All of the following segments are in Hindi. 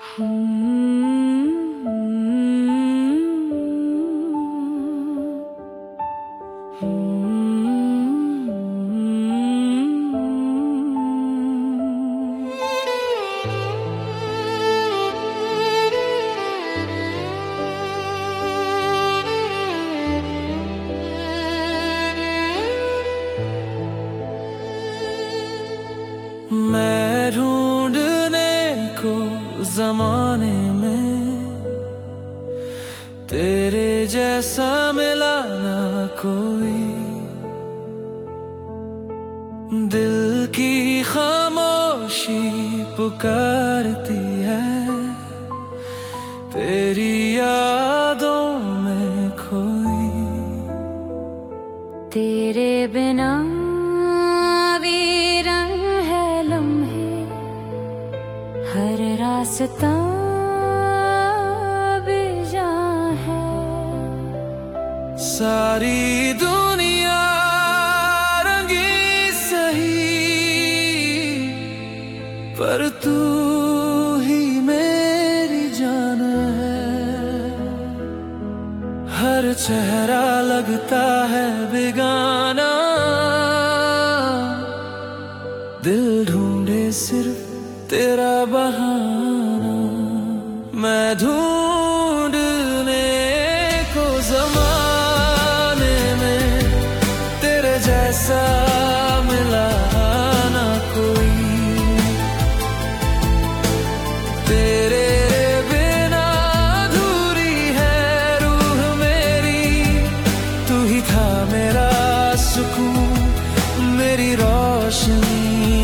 मैं ढूंढने को जमाने में तेरे जैसा मिला ना कोई। दिल की खामोशी पुकारती है तेरी यादों में खोई। तेरे बिना वीरन है लम्हे, हर रास्ता बेजान है। सारी दुनिया रंगी सही, पर तू ही मेरी जान है। हर चेहरा लगता है बेगाना, दिल ढूंढे सिर्फ तेरा बहाना। मैं ढूंढने को जमाने में तेरे जैसा मिला ना कोई। तेरे बिना अधूरी है रूह मेरी, तू ही था मेरा सुकून, मेरी रोशनी।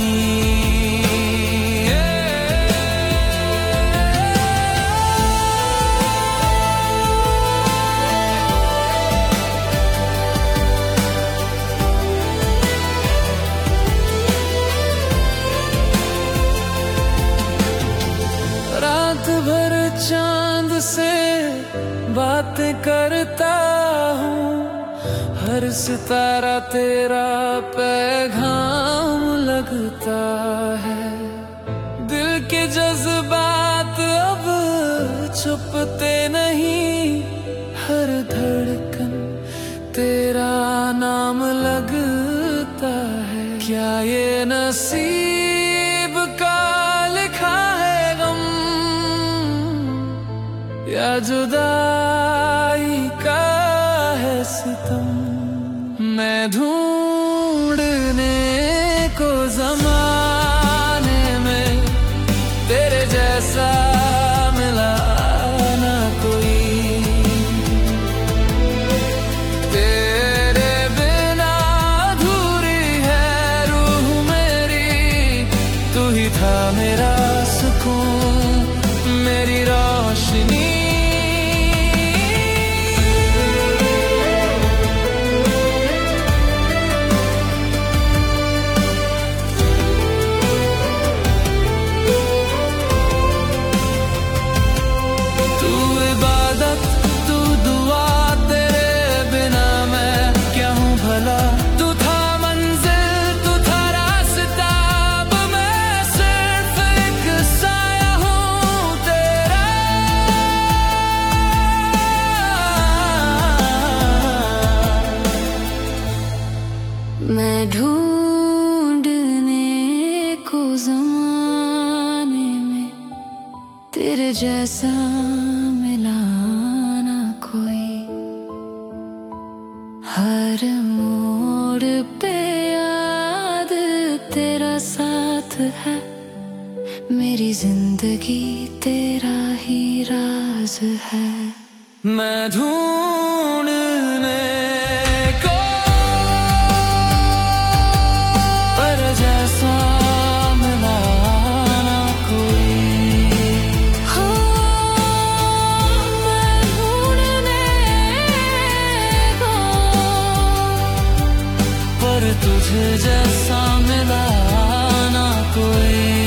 रात भर चांद से बातें करता हूँ, हर सितारा तेरा पैगाम लगता है। दिल के जज्बात अब छुपते नहीं, हर धड़कन तेरा नाम लगता है। क्या ये नसीब का लिखा है गम, या जुदाई का है सितम। मैं ढूंढने को जमाने में तेरे जैसा मिला ना कोई। तेरे बिना अधूरी है रूह मेरी, तू ही था मेरा सुकून, मेरी रोशनी। मैं ढूंढने को ज़माने में तेरे जैसा मिला ना कोई। हर मोड़ पे याद तेरा साथ है, मेरी जिंदगी तेरा ही राज है। मैं ढूंढने तुझे जैसा मिला ना कोई।